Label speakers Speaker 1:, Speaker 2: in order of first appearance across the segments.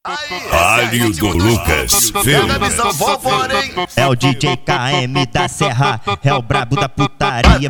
Speaker 1: Alho do Lucas,
Speaker 2: é o DJ KM da Serra, é o brabo da putaria.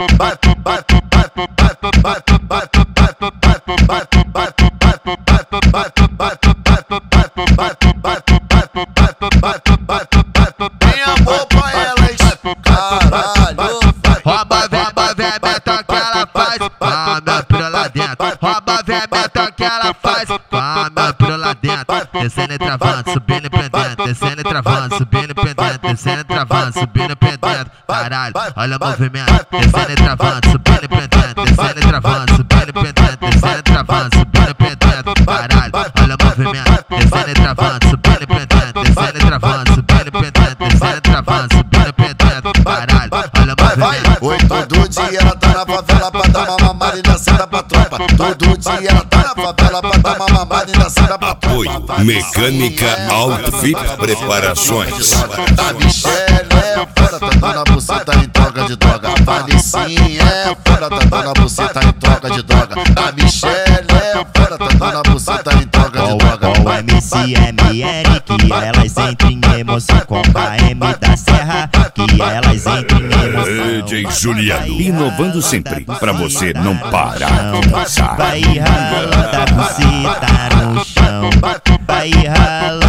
Speaker 3: Tem amor pra elas, caralho.
Speaker 4: Rouba vermeta que ela faz, com a minha pira lá dentro. Rouba vermeta que ela faz, com a minha pira lá dentro. Descendo e travando, subindo e prendendo. Descendo e travando, subindo e prendendo. Descendo e travando, subindo e prendendo. Caralho, olha o movimento. Descendo e travando, subindo e prendendo. Descendo e travando, subindo e prendendo. Descendo e travando, subindo e prendendo. Caralho, olha o movimento. Descendo e travando, subindo e prendendo. Descendo e travando, subindo e prendendo. Descendo e travando, subindo e prendendo. Caralho, olha o movimento.
Speaker 3: Oi, todo dia ela tá na favela pra dar uma mamada e dançar pra tropa. Todo dia ela tá na favela pra dar uma mamada e dançar pra tropa.
Speaker 1: apoio Mecânica Outfit Preparações.
Speaker 3: A Michelle é fora, tá dando a buceta em troca de droga. A Vanicinha é fora, tá dando a buceta em troca de droga. A Michelle é fora, tá dando a buceta em troca de droga.
Speaker 2: Com o MCMR, que elas entrem em emoção. Com KM da Serra, que elas entrem em emoção.
Speaker 1: DJ Juliano, inovando sempre, pra você não parar de dançar.
Speaker 2: Vai ralando a buceta no chão, vai ralando.